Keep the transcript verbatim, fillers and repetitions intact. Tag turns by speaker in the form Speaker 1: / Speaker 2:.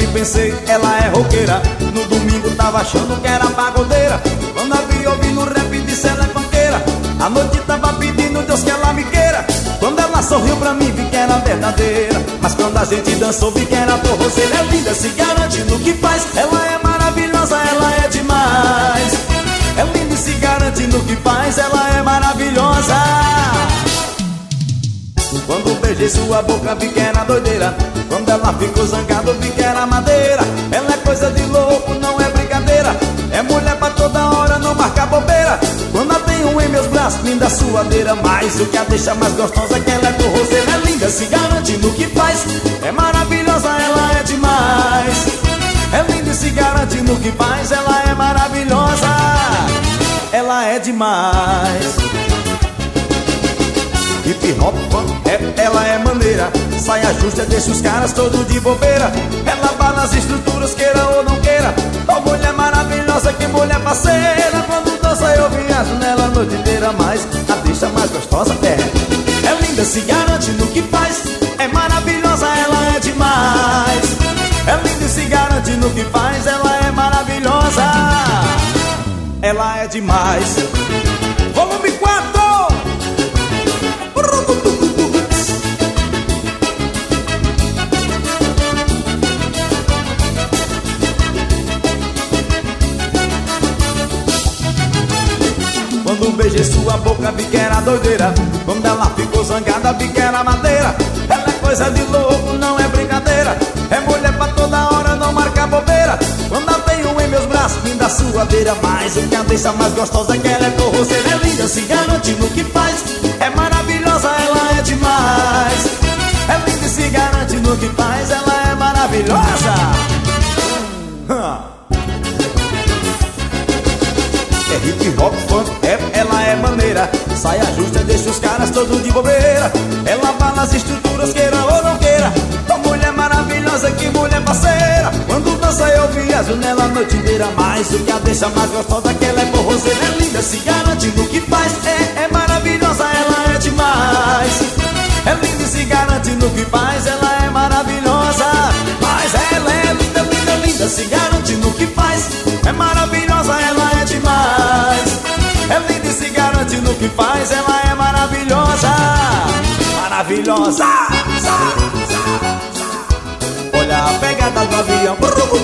Speaker 1: que pensei, ela é roqueira. No domingo tava achando que era pagodeira. Quando a vi ouvindo o rap disse ela é panqueira. A noite tava pedindo Deus que ela me queira. Quando ela sorriu pra mim vi que era verdadeira. Mas quando a gente dançou vi que era torroceira. É linda, se garante no que faz. Ela é maravilhosa, ela é demais. É linda e se garante no que faz. Ela é maravilhosa. Quando beijei sua boca vi que era doideira. Quando ela ficou zangada vi que era madeira. Ela é coisa de louco, não é brincadeira. É mulher pra toda hora, não marca bobeira. Quando a tenho em meus braços, linda suadeira. Mas o que a deixa mais gostosa é que ela é torroceira. É linda, se garante no que faz. É maravilhosa, ela é demais. É linda e se garante no que faz. Ela é maravilhosa. Ela é demais. Hip hop, funk, rap, ela é maneira. Saia justa, deixa os caras todos de bobeira. Ela bala as estruturas, queira ou não queira. Oh, mulher maravilhosa, que mulher parceira. Quando dança eu viajo nela a noite inteira. Mas a deixa mais gostosa é É linda, se garante no que faz. É maravilhosa, ela é demais. É linda e se garante no que faz. Ela é maravilhosa. Ela é demais. Volume quatro. Quando beijei sua boca vi que era doideira. Quando ela ficou zangada vi que era madeira. Ela é coisa de louco, não é brincadeira. É mulher pra toda hora, não marca bobeira. Quando a tenho em meus braços, linda suadeira. Mas o que a deixa mais gostosa é que ela é torroceira. É linda, se garante no que faz. É maravilhosa, ela é demais. É linda e se garante no que faz. Ela é maravilhosa. É hip hop, funk, rap, ela é maneira. Saia justa, deixa os caras todos de bobeira. Ela bala as estruturas, queira ou não queira. Oh, mulher maravilhosa, que mulher parceira. Quando dança eu viajo nela a noite inteira. Mas o que a deixa mais gostosa é que ela é porroceira. É linda, se garante no que faz. É, é maravilhosa, ela é demais. É linda e se garante no que faz. Ela é maravilhosa. Mas ela é linda, linda, linda, se garante no que faz. É maravilhosa, ela é demais. É linda e se garante no que faz. Ela é maravilhosa. Maravilhosa. Olha a pegada do avião.